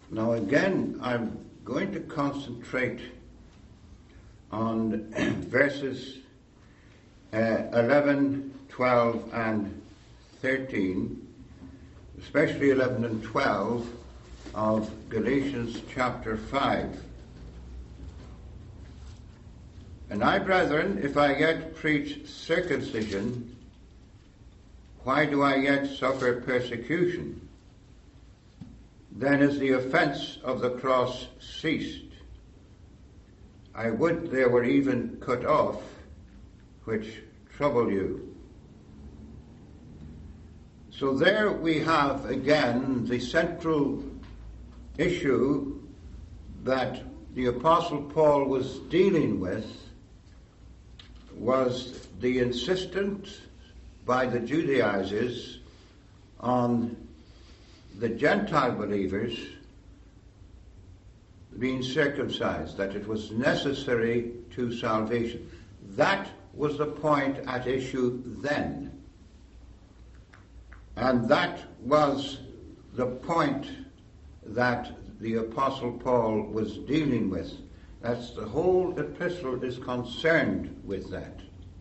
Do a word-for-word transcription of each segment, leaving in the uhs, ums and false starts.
Now again, I'm going to concentrate on verses uh, eleven, twelve, and thirteen, especially eleven and twelve of Galatians chapter five. And I, brethren, if I yet preach circumcision, why do I yet suffer persecution? Then is the offense of the cross ceased. I would they were even cut off, which trouble you. So there we have again the central issue that the Apostle Paul was dealing with was the insistence by the Judaizers on the Gentile believers being circumcised, that it was necessary to salvation. That was the point at issue then. And that was the point that the Apostle Paul was dealing with. That's the whole epistle is concerned with that.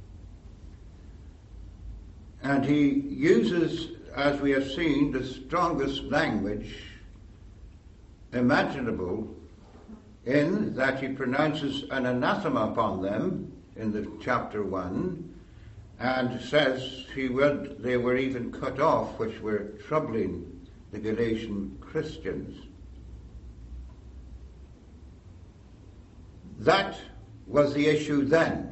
And he uses, as we have seen, the strongest language imaginable, in that he pronounces an anathema upon them in the chapter one, and says he would they were even cut off, which were troubling the Galatian Christians. That was the issue then.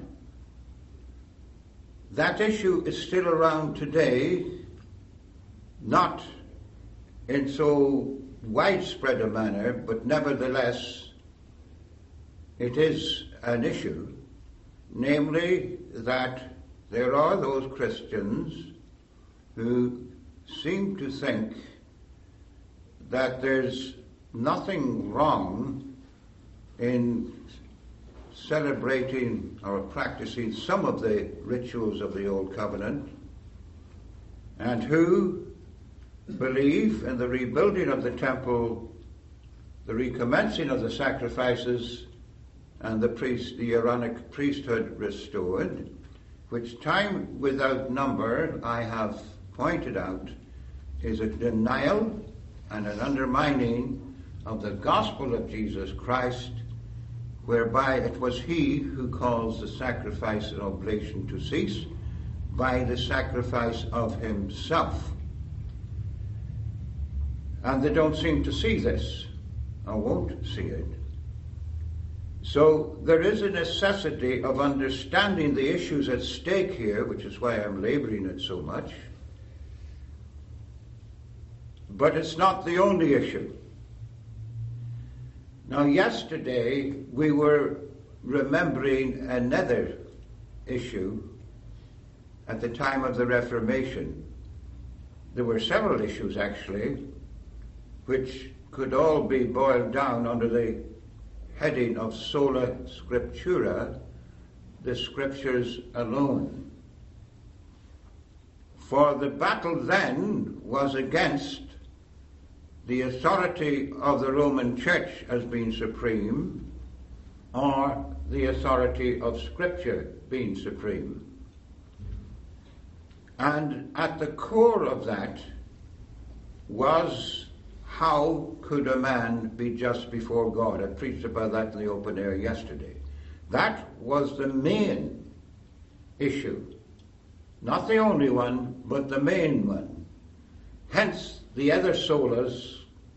That issue is still around today, not in so widespread a manner, but nevertheless it is an issue, namely that there are those Christians who seem to think that there's nothing wrong in celebrating or practicing some of the rituals of the Old Covenant, and who believe in the rebuilding of the temple, the recommencing of the sacrifices, and the priest, the Aaronic priesthood restored, which time without number I have pointed out is a denial and an undermining of the gospel of Jesus Christ, whereby it was he who caused the sacrifice and oblation to cease by the sacrifice of himself. And they don't seem to see this, or won't see it. So there is a necessity of understanding the issues at stake here, which is why I'm laboring it so much. But it's not the only issue. Now, yesterday we were remembering another issue at the time of the Reformation. There were several issues, actually, which could all be boiled down under the heading of sola scriptura, the scriptures alone. For the battle then was against the authority of the Roman Church as being supreme, or the authority of Scripture being supreme. And at the core of that was, how could a man be just before God? I preached about that in the open air yesterday. That was the main issue. Not the only one, but the main one. Hence, the other solas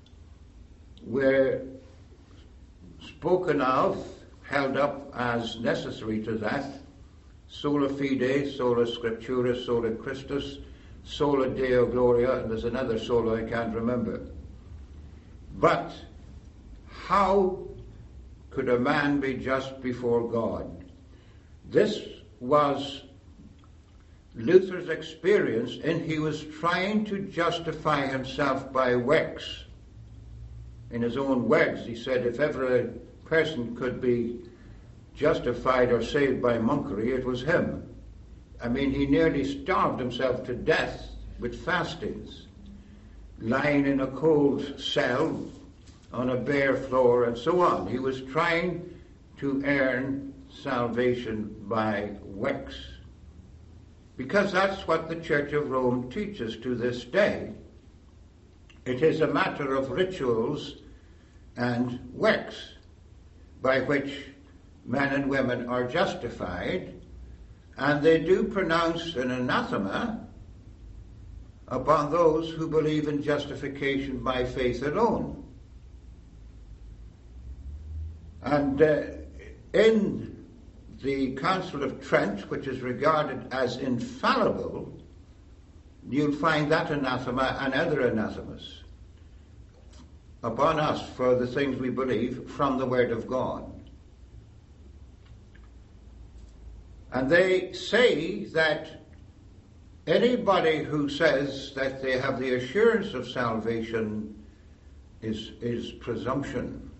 were spoken of, held up as necessary to that. Sola fide, sola scriptura, sola Christus, sola Deo gloria, and there's another sola I can't remember. But how could a man be just before God? This was Luther's experience, and he was trying to justify himself by works. In his own words, he said, if ever a person could be justified or saved by monkery, it was him. I mean, he nearly starved himself to death with fastings, lying in a cold cell on a bare floor and so on. He was trying to earn salvation by works, because that's what the Church of Rome teaches to this day. It is a matter of rituals and works by which men and women are justified, and they do pronounce an anathema upon those who believe in justification by faith alone. And uh, in the Council of Trent, which is regarded as infallible, you'll find that anathema and other anathemas upon us for the things we believe from the Word of God. And they say that anybody who says that they have the assurance of salvation is, is presumption.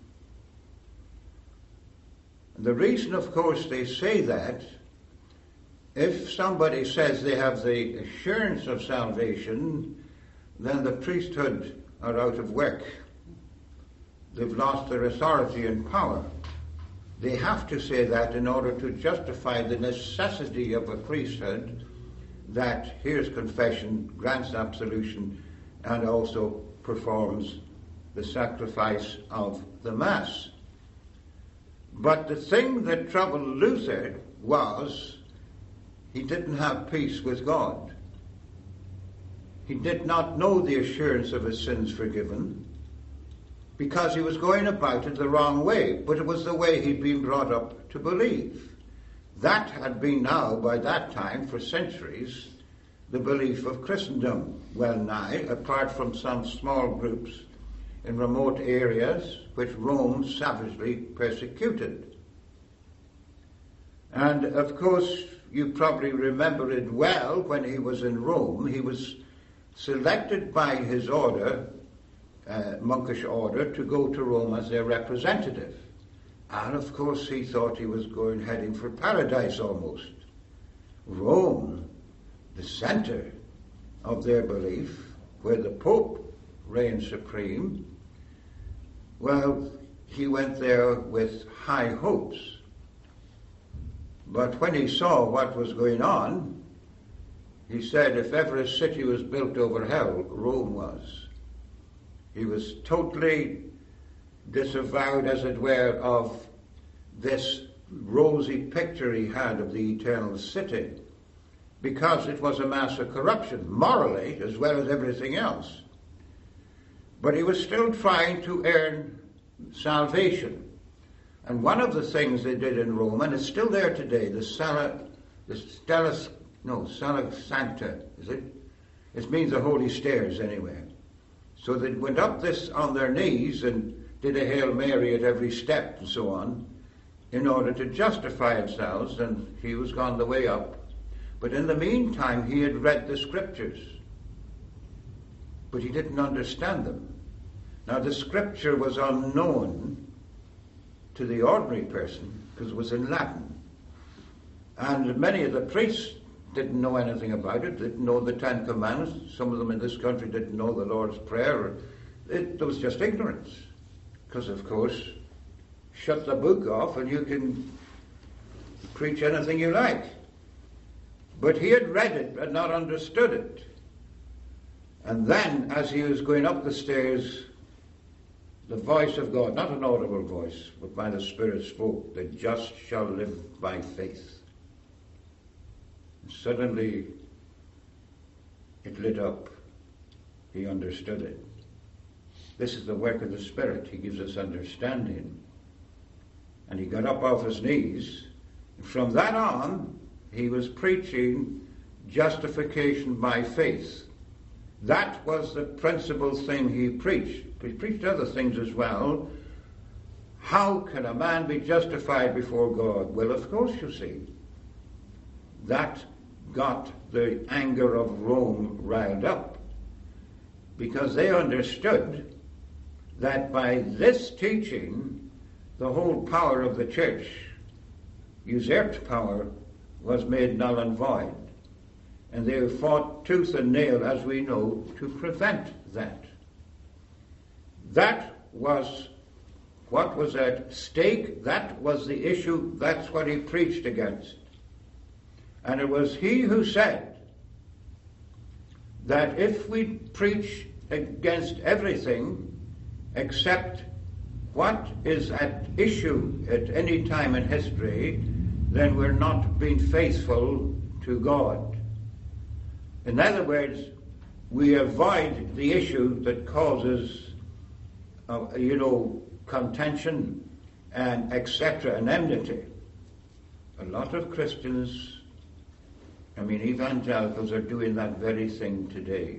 And the reason, of course, they say that, if somebody says they have the assurance of salvation, then the priesthood are out of work. They've lost their authority and power. They have to say that in order to justify the necessity of a priesthood that hears confession, grants absolution, and also performs the sacrifice of the Mass. But the thing that troubled Luther was he didn't have peace with God. He did not know the assurance of his sins forgiven, because he was going about it the wrong way, but it was the way he'd been brought up to believe. That had been now, by that time, for centuries, the belief of Christendom, well nigh, apart from some small groups in remote areas which Rome savagely persecuted. And of course, you probably remember it well, when he was in Rome, he was selected by his order, uh, monkish order, to go to Rome as their representative. And of course he thought he was going heading for paradise almost. Rome, the center of their belief, where the Pope reigned supreme, well, he went there with high hopes. But when he saw what was going on, he said if ever a city was built over hell, Rome was. He was totally disavowed, as it were, of this rosy picture he had of the eternal city, because it was a mass of corruption, morally as well as everything else. But he was still trying to earn salvation. And one of the things they did in Rome, and it's still there today, the Sala, the Stella, no, Sala Sancta, is it? It means the holy stairs anyway. So they went up this on their knees and did a Hail Mary at every step and so on, in order to justify themselves, and he was gone the way up. But in the meantime, he had read the scriptures, but he didn't understand them. Now, the scripture was unknown to the ordinary person, because it was in Latin. And many of the priests didn't know anything about it, didn't know the Ten Commandments. Some of them in this country didn't know the Lord's Prayer. It, there was just ignorance. Because, of course, shut the book off and you can preach anything you like. But he had read it but not understood it. And then, as he was going up the stairs, the voice of God, not an audible voice, but by the Spirit spoke, the just shall live by faith. And suddenly, it lit up. He understood it. This is the work of the Spirit. He gives us understanding. And he got up off his knees. And from that on, he was preaching justification by faith. That was the principal thing he preached. He preached other things as well. How can a man be justified before God? Well, of course, you see, that got the anger of Rome riled up, because they understood that by this teaching, the whole power of the church, usurped power, was made null and void. And they fought tooth and nail, as we know, to prevent that. That was what was at stake. That was the issue. That's what he preached against. And it was he who said that if we preach against everything except what is at issue at any time in history, then we're not being faithful to God. In other words, we avoid the issue that causes, uh, you know, contention and et cetera and enmity. A lot of Christians, I mean evangelicals, are doing that very thing today.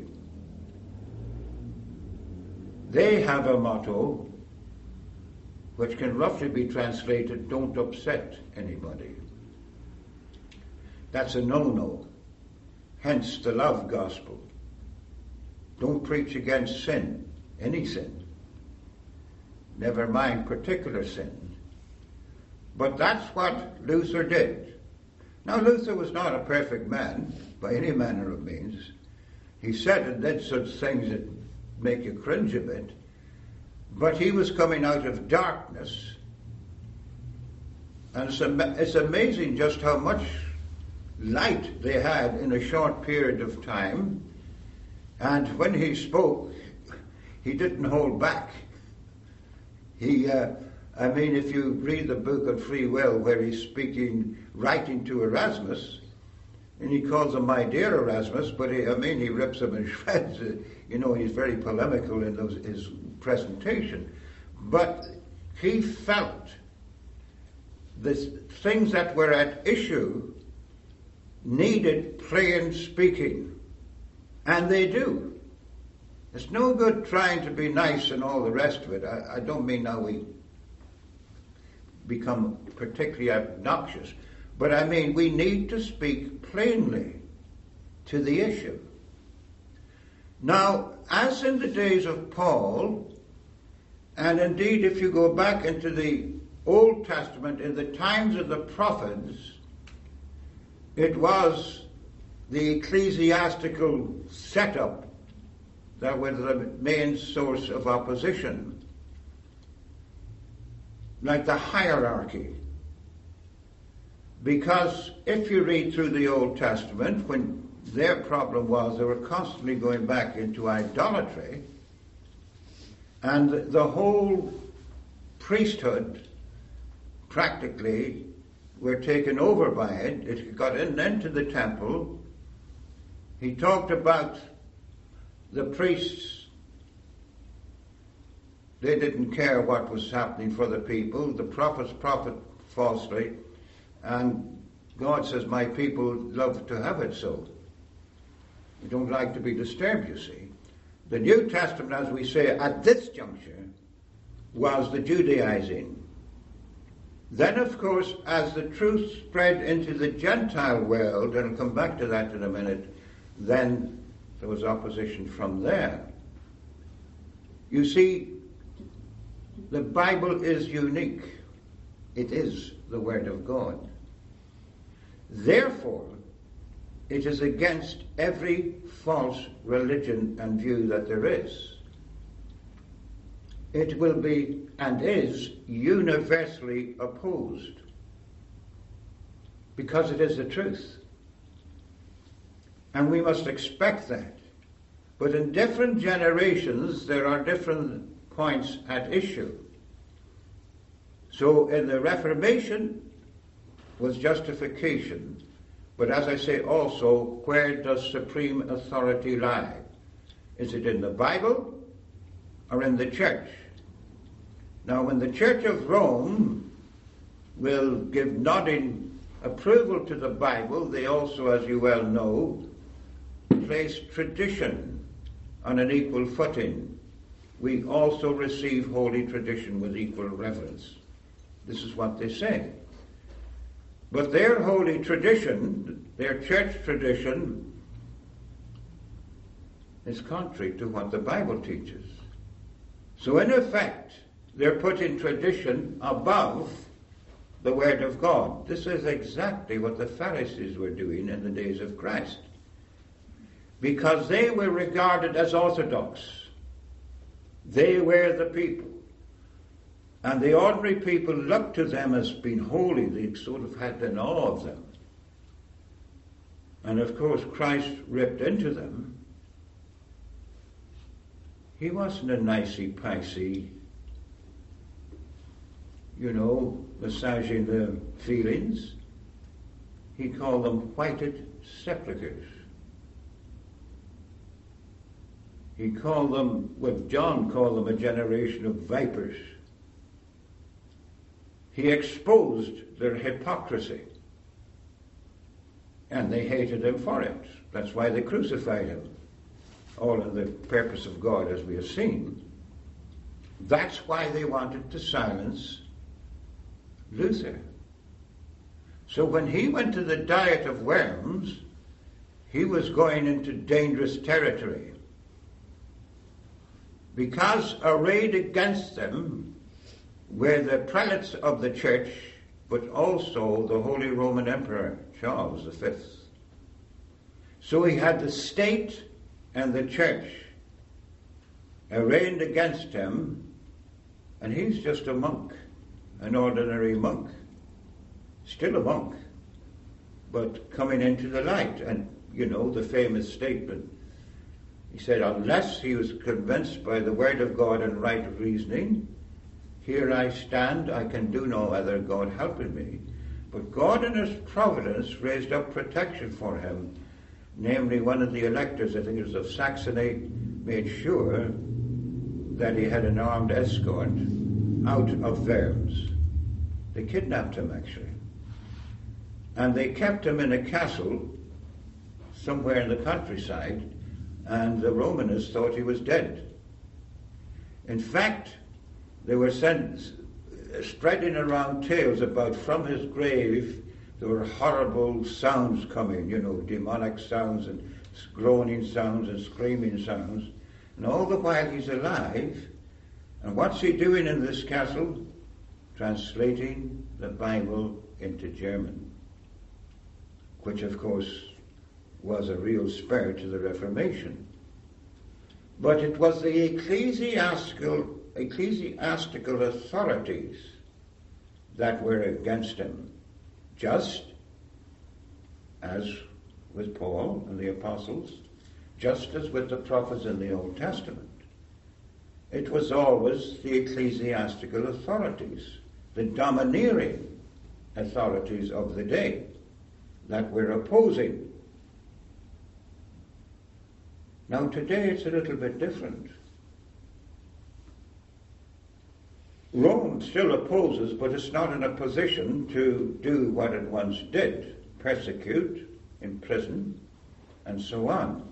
They have a motto which can roughly be translated, don't upset anybody. That's a no-no. Hence the love gospel. Don't preach against sin, any sin. Never mind particular sin. But that's what Luther did. Now, Luther was not a perfect man, by any manner of means. He said and did such things that make you cringe a bit. But he was coming out of darkness. And it's, am- it's amazing just how much light they had in a short period of time. And when he spoke, he didn't hold back. He, uh, I mean, if you read the book of Free Will, where he's speaking, writing to Erasmus, and he calls him my dear Erasmus, but he, I mean, he rips him in shreds. You know, he's very polemical in those, his presentation. But he felt the things that were at issue needed plain speaking. And they do. It's no good trying to be nice and all the rest of it. I, I don't mean now we become particularly obnoxious, but I mean we need to speak plainly to the issue. Now, as in the days of Paul, and indeed if you go back into the Old Testament, in the times of the prophets, it was the ecclesiastical setup that was the main source of opposition. Like the hierarchy. Because if you read through the Old Testament, when their problem was they were constantly going back into idolatry, and the whole priesthood practically were taken over by it. It got in, into the temple. He talked about the priests. They didn't care what was happening for the people. The prophets prophet falsely. And God says, my people love to have it so. They don't like to be disturbed, you see. The New Testament, as we say, at this juncture, was the Judaizing. Then, of course, as the truth spread into the Gentile world, and I'll come back to that in a minute, then there was opposition from there. You see, the Bible is unique. It is the Word of God. Therefore, it is against every false religion and view that there is. It will be and is universally opposed because it is the truth. And we must expect that. But in different generations, there are different points at issue. So in the Reformation was justification. But as I say also, where does supreme authority lie? Is it in the Bible or in the church? Now, when the Church of Rome will give nodding approval to the Bible, they also, as you well know, place tradition on an equal footing. We also receive holy tradition with equal reverence. This is what they say. But their holy tradition, their church tradition, is contrary to what the Bible teaches. So in effect, they're putting tradition above the Word of God. This is exactly what the Pharisees were doing in the days of Christ. Because they were regarded as orthodox. They were the people. And the ordinary people looked to them as being holy. They sort of had an awe of them. And of course, Christ ripped into them. He wasn't a nicey-picey, you know, massaging the feelings. He called them whited sepulchres. He called them, well, John called them a generation of vipers. He exposed their hypocrisy. And they hated him for it. That's why they crucified him. All in the purpose of God, as we have seen. That's why they wanted to silence Luther. So when he went to the Diet of Worms, he was going into dangerous territory. Because arrayed against them were the prelates of the church, but also the Holy Roman Emperor, Charles the Fifth. So he had the state and the church arraigned against him, and he's just a monk, an ordinary monk, still a monk, but coming into the light. And, you know, the famous statement, he said, unless he was convinced by the word of God and right reasoning, here I stand, I can do no other, God helping me. But God in his providence raised up protection for him, namely one of the electors, I think it was of Saxony, made sure that he had an armed escort out of Worms. They kidnapped him, actually. And they kept him in a castle somewhere in the countryside, and the Romanists thought he was dead. In fact, they were sent, spreading around tales about from his grave there were horrible sounds coming, you know, demonic sounds and groaning sounds and screaming sounds. And all the while he's alive. And what's he doing in this castle? Translating the Bible into German, which of course was a real spur to the Reformation. But it was the ecclesiastical, ecclesiastical authorities that were against him, just as with Paul and the apostles, just as with the prophets in the Old Testament. It was always the ecclesiastical authorities, the domineering authorities of the day that were opposing. Now today it's a little bit different. Rome still opposes, but it's not in a position to do what it once did, persecute, imprison, and so on.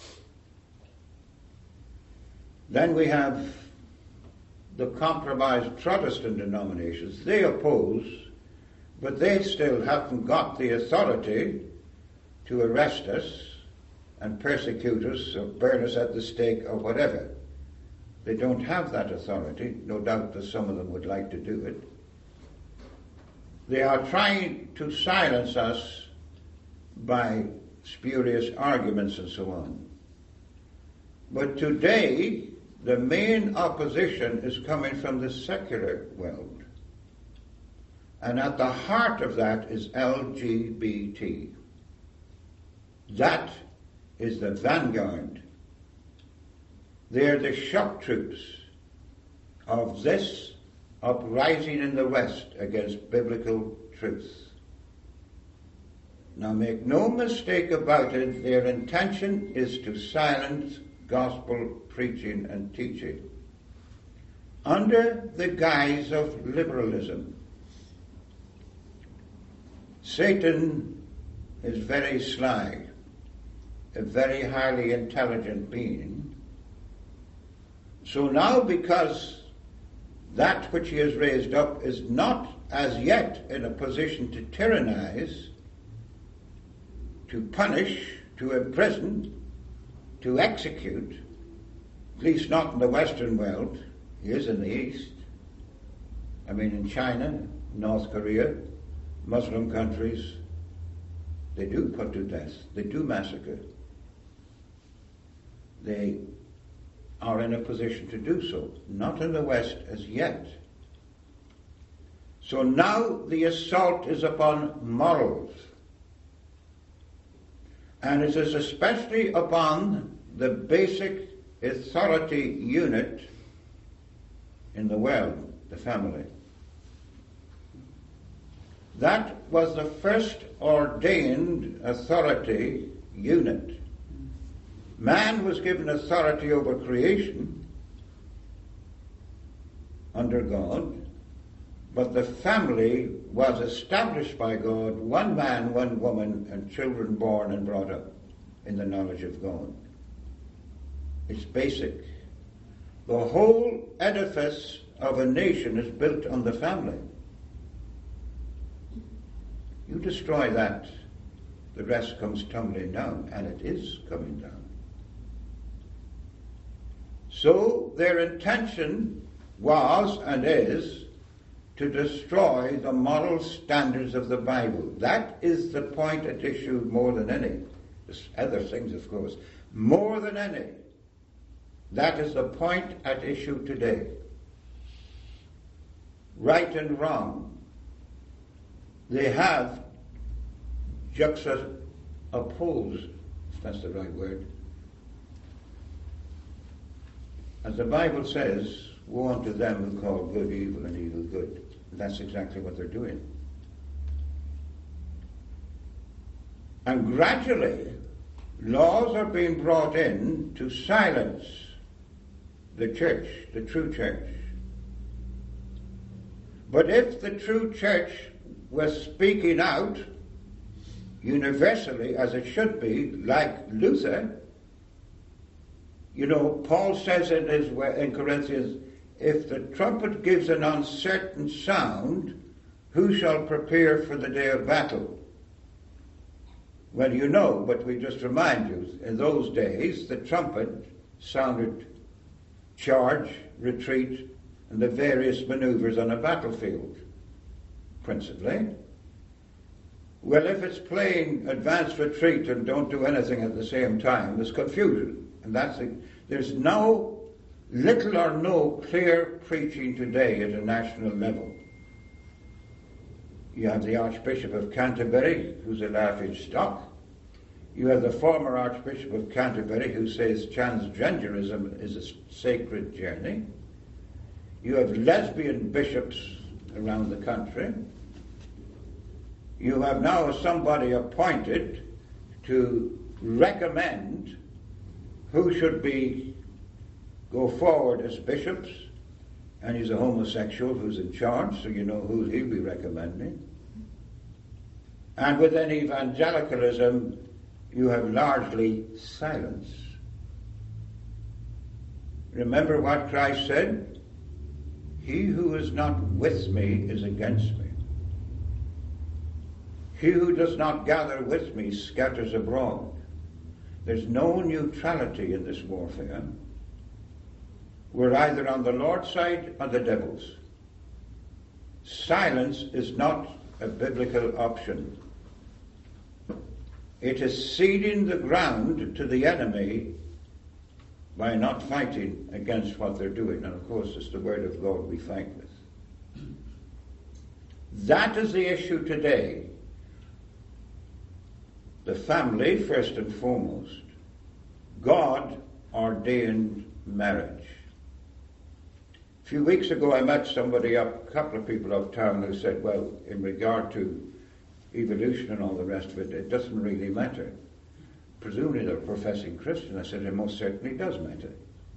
Then we have the compromised Protestant denominations. They oppose, but they still haven't got the authority to arrest us and persecute us or burn us at the stake or whatever. They don't have that authority. No doubt that some of them would like to do it. They are trying to silence us by spurious arguments and so on. But today, the main opposition is coming from the secular world. And at the heart of that is L G B T. That is the vanguard. They're the shock troops of this uprising in the West against biblical truth. Now make no mistake about it, their intention is to silence gospel preaching and teaching under the guise of liberalism. Satan is very sly, a very highly intelligent being. So now, because that which he has raised up is not as yet in a position to tyrannize, to punish, to imprison, to execute, at least not in the Western world, he is in the East. I mean, in China, North Korea, Muslim countries, they do put to death, they do massacre. They are in a position to do so. Not in the West as yet. So now the assault is upon morals. And it is especially upon the basic authority unit in the world, the family. That was the first ordained authority unit. Man was given authority over creation under God, but the family was established by God, one man, one woman, and children born and brought up in the knowledge of God. It's basic. The whole edifice of a nation is built on the family. You destroy that, the rest comes tumbling down, and it is coming down. So their intention was and is to destroy the moral standards of the Bible. That is the point at issue more than any. There's other things, of course. More than any. That is the point at issue today. Right and wrong. They have juxtaposed, if that's the right word. As the Bible says, woe unto them who call good evil and evil good. And that's exactly what they're doing. And gradually, laws are being brought in to silence the church, the true church. But if the true church was speaking out universally, as it should be, like Luther, you know, Paul says in, his, in Corinthians, if the trumpet gives an uncertain sound, who shall prepare for the day of battle? Well, you know, but we just remind you, in those days, the trumpet sounded charge, retreat, and the various maneuvers on a battlefield, principally. Well, if it's plain advance retreat and don't do anything at the same time, there's confusion. And that's it. There's no, little or no clear preaching today at a national level. You have the Archbishop of Canterbury, who's a laughing stock. You have the former Archbishop of Canterbury, who says transgenderism is a sacred journey. You have lesbian bishops around the country. You have now somebody appointed to recommend who should be go forward as bishops, and he's a homosexual who's in charge, so you know who he'll be recommending. And within evangelicalism, you have largely silence. Remember what Christ said? He who is not with me is against me. He who does not gather with me scatters abroad. There's no neutrality in this warfare. We're either on the Lord's side or the devil's. Silence is not a biblical option. It is ceding the ground to the enemy by not fighting against what they're doing. And of course, it's the word of God we fight with. That is the issue today. The family, first and foremost. God ordained marriage. A few weeks ago I met somebody up, a couple of people uptown who said, well, in regard to evolution and all the rest of it, it doesn't really matter. Presumably they're professing Christian. I said, it most certainly does matter.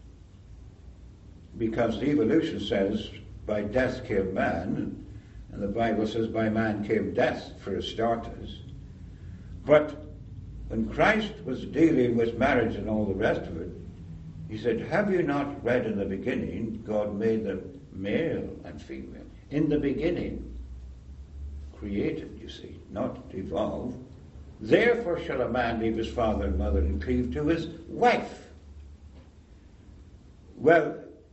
Because the evolution says, by death came man, and the Bible says, by man came death, for starters. But when Christ was dealing with marriage and all the rest of it, he said, have you not read in the beginning, God made them male and female? In the beginning, created, you see, not evolved. Therefore shall a man leave his father and mother and cleave to his wife. Well,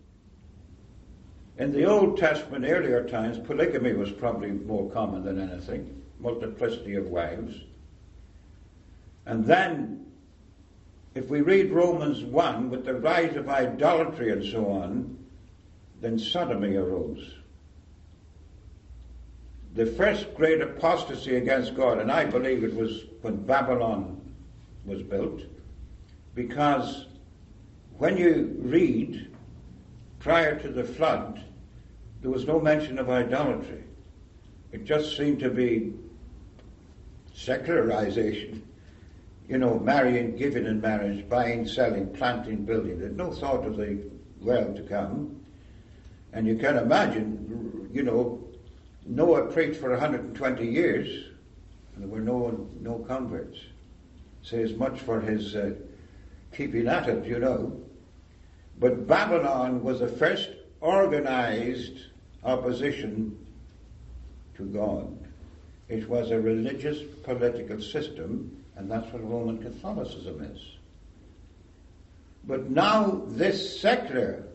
in the Old Testament, earlier times, polygamy was probably more common than anything, multiplicity of wives. And then, if we read Romans one, with the rise of idolatry and so on, then sodomy arose. the first great apostasy against God, and I believe it was when Babylon was built, because when you read, prior to the flood, there was no mention of idolatry. It just seemed to be secularization. You know, marrying, giving in marriage, buying, selling, planting, building. There's no thought of the world to come. And you can imagine, you know, Noah preached for one hundred twenty years, and there were no no converts. Says much for his uh, keeping at it, you know. But Babylon was the first organized opposition to God. It was a religious political system, and that's what Roman Catholicism is. But now this secular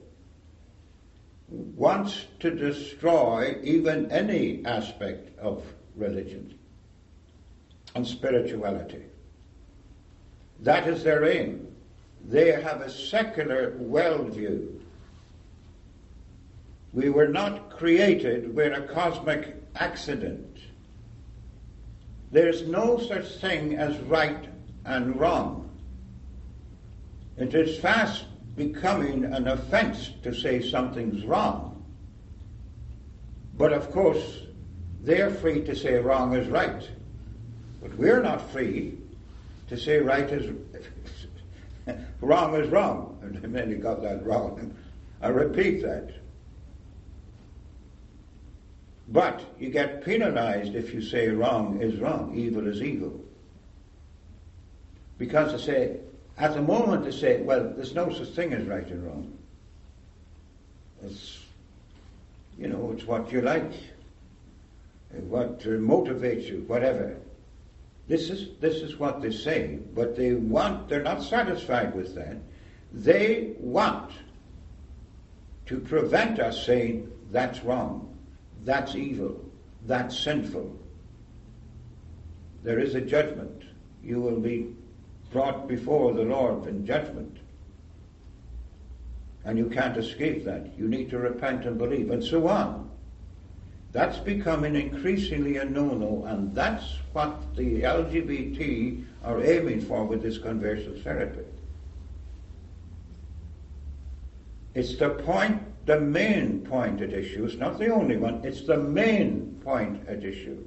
wants to destroy even any aspect of religion and spirituality. That is their aim. They have a secular worldview. We were not created, we're a cosmic accident. There's no such thing as right and wrong. It is fast becoming an offense to say something's wrong. But of course, they're free to say wrong is right. But we're not free to say right is wrong is wrong. And I nearly got that wrong. I repeat that. But you get penalized if you say wrong is wrong, evil is evil. Because they say, at the moment they say, well, there's no such thing as right and wrong. It's, you know, it's what you like, what motivates you, whatever. This is this is what they say, but they want, they're not satisfied with that. They want to prevent us saying, that's wrong, that's evil, that's sinful. There is a judgment. You will be brought before the Lord in judgment. And you can't escape that. You need to repent and believe, and so on. That's becoming increasingly a no-no, and that's what the L G B T are aiming for with this conversion therapy. It's the point, the main point at issue. It's not the only one, it's the main point at issue.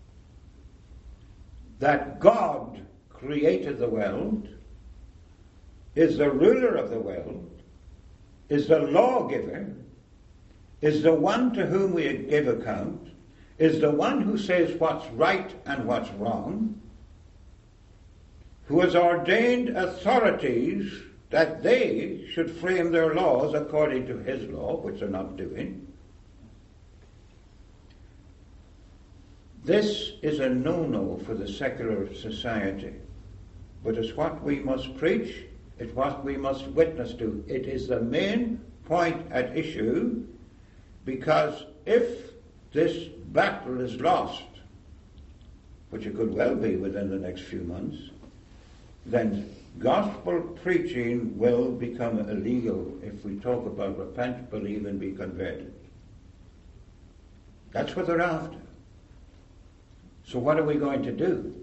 That God created the world, is the ruler of the world, is the lawgiver, is the one to whom we give account, is the one who says what's right and what's wrong, who has ordained authorities that they should frame their laws according to his law, which they're not doing. This is a no-no for the secular society. But it's what we must preach, it's what we must witness to. It is the main point at issue, because if this battle is lost, which it could well be within the next few months, then gospel preaching will become illegal if we talk about repent, believe, and be converted. That's what they're after. So what are we going to do?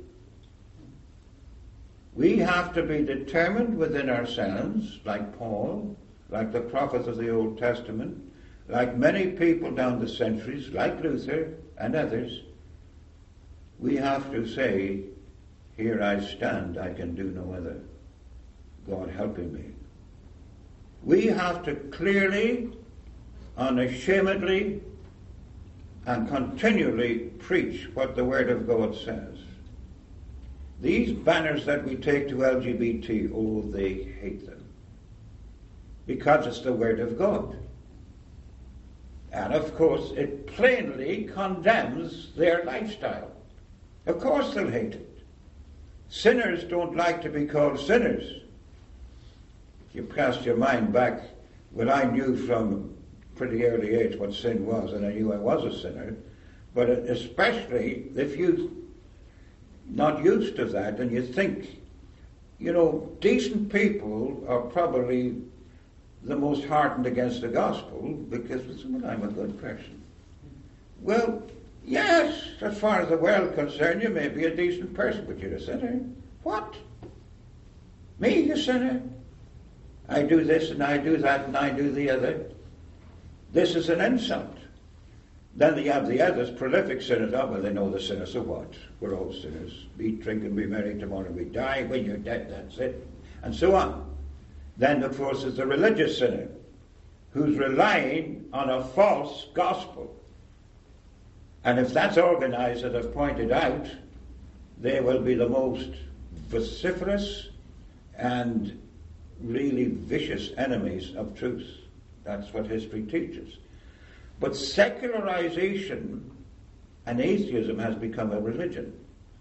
We have to be determined within ourselves, like Paul, like the prophets of the Old Testament, like many people down the centuries, like Luther and others. We have to say, here I stand, I can do no other. God helping me. We have to clearly, unashamedly, and continually preach what the Word of God says. These banners that we take to L G B T, oh, they hate them. Because it's the Word of God. And of course, it plainly condemns their lifestyle. Of course they'll hate it. Sinners don't like to be called sinners. If you cast your mind back, well, I knew from pretty early age what sin was, and I knew I was a sinner. But especially if you're not used to that, and you think, you know, decent people are probably the most hardened against the gospel because, well, I'm a good person. Well, Yes, as far as the world is concerned, you may be a decent person, but you're a sinner. What? Me, a sinner? I do this and I do that and I do the other. This is an insult. Then you have the others, prolific sinners. Oh, well, they know the sinner, so what? We're all sinners. Eat, drink, and be merry. Tomorrow we die. When you're dead, that's it. And so on. Then, of course, there's the religious sinner who's relying on a false gospel. And if that's organized, as I've pointed out, they will be the most vociferous and really vicious enemies of truth. That's what history teaches. But secularization and atheism has become a religion.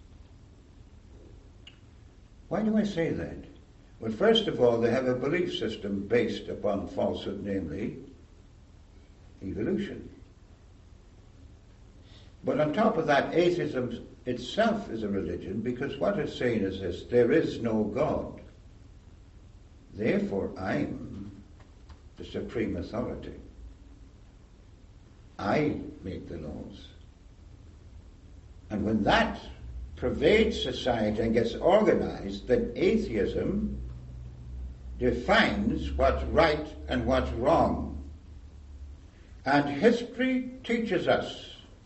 Why do I say that? Well, first of all, they have a belief system based upon falsehood, namely evolution. But on top of that, atheism itself is a religion, because what it's saying is this: there is no God. Therefore, I'm the supreme authority. I make the laws. And when that pervades society and gets organized, then atheism defines what's right and what's wrong. And history teaches us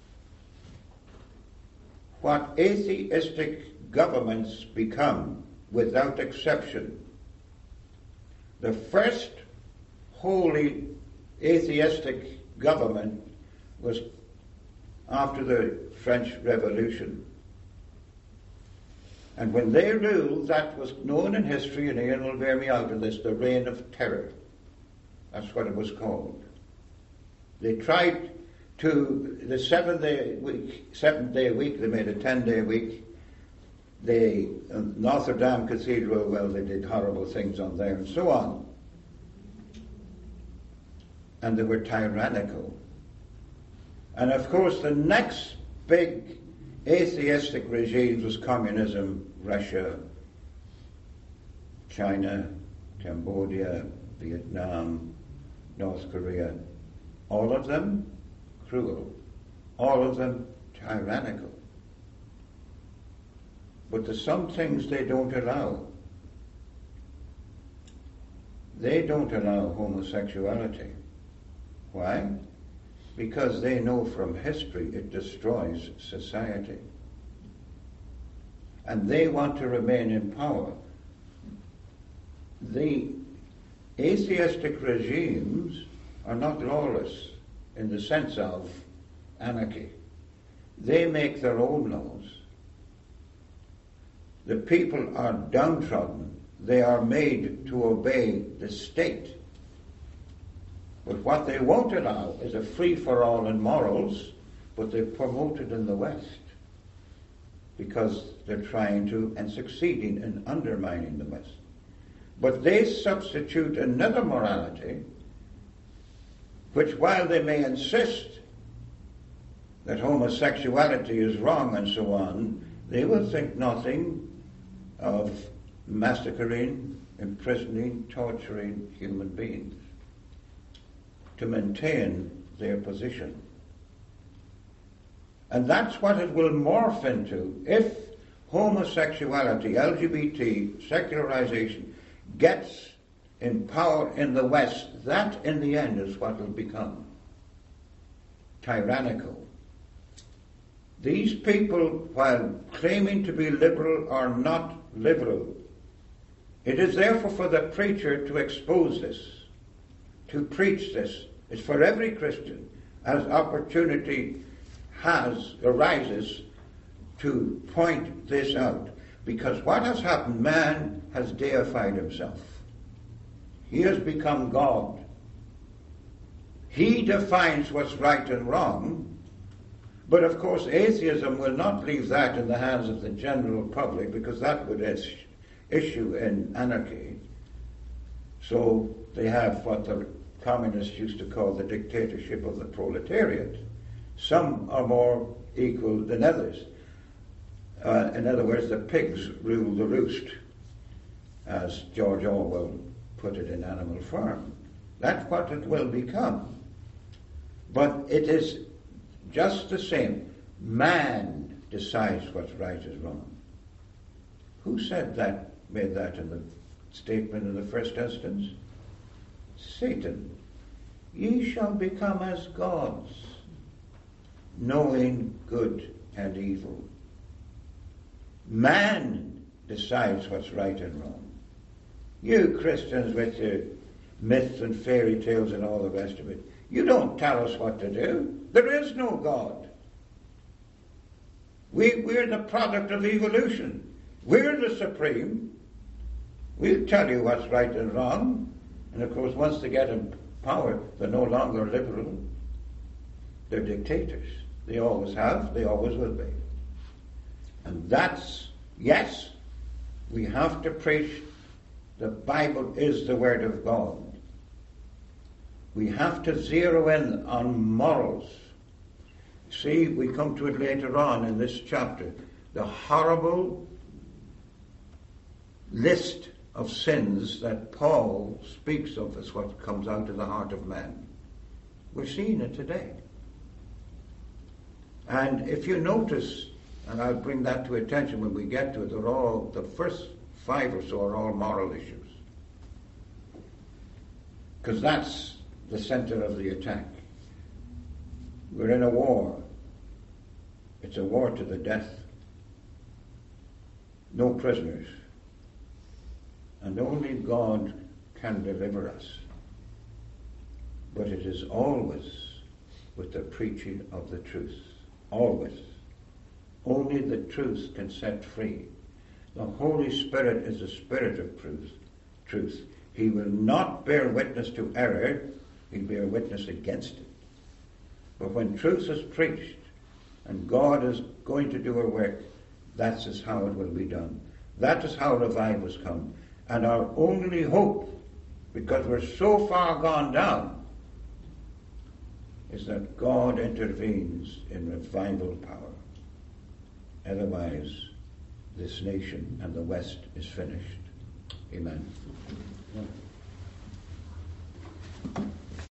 what atheistic governments become, without exception. The first wholly atheistic government was after the French Revolution. And when they ruled, that was known in history, and Ian will bear me out on this, the Reign of Terror. That's what it was called. They tried to, the seven-day week, seventh-day week, they made a ten-day week. They, uh, Notre Dame Cathedral, well, they did horrible things on there, and so on. And they were tyrannical. And of course, the next big atheistic regimes was communism, Russia, China, Cambodia, Vietnam, North Korea. All of them cruel. All of them tyrannical. But there's some things they don't allow. They don't allow homosexuality. Why? Because they know from history it destroys society. And they want to remain in power. The atheistic regimes are not lawless in the sense of anarchy. They make their own laws. The people are downtrodden. They are made to obey the state. But what they won't allow is a free-for-all in morals, but they promote it in the West because they're trying to and succeeding in undermining the West. But they substitute another morality, which, while they may insist that homosexuality is wrong and so on, they will think nothing of massacring, imprisoning, torturing human beings to maintain their position. And that's what it will morph into if homosexuality, L G B T, secularization gets in power in the West. That in the end is what will become tyrannical. These people, while claiming to be liberal, are not liberal. It is therefore for the preacher to expose this, to preach this. It's for every Christian, as opportunity has arises, to point this out. Because what has happened, man has deified himself. He has become God. He defines what's right and wrong. But of course, atheism will not leave that in the hands of the general public, because that would is, issue in anarchy. So they have what the communists used to call the dictatorship of the proletariat. Some are more equal than others. Uh, in other words, the pigs rule the roost, as George Orwell put it in Animal Farm. That's what it will become. But it is just the same. Man decides what's right and wrong. Who said that, made that in the statement in the first instance? Satan. Ye shall become as gods, knowing good and evil. Man decides what's right and wrong. You Christians with your myths and fairy tales and all the rest of it, you don't tell us what to do. There is no God. We, we're the product of evolution. We're the supreme. We'll tell you what's right and wrong. And of course, once they get in power, they're no longer liberal. They're dictators. They always have. They always will be. And that's, yes, we have to preach the Bible is the Word of God. We have to zero in on morals. See, we come to it later on in this chapter. The horrible list of sins that Paul speaks of is what comes out of the heart of man. We're seeing it today. And if you notice, and I'll bring that to attention when we get to it, they're all, the first five or so are all moral issues. Because that's the center of the attack. We're in a war. It's a war to the death. No prisoners. And only God can deliver us. But it is always with the preaching of the truth. Always. Only the truth can set free. The Holy Spirit is the Spirit of truth. Truth. He will not bear witness to error. He'll bear witness against it. But when truth is preached and God is going to do a work, that is how it will be done. That is how revivals come. And our only hope, because we're so far gone down, is that God intervenes in revival power. Otherwise, this nation and the West is finished. Amen.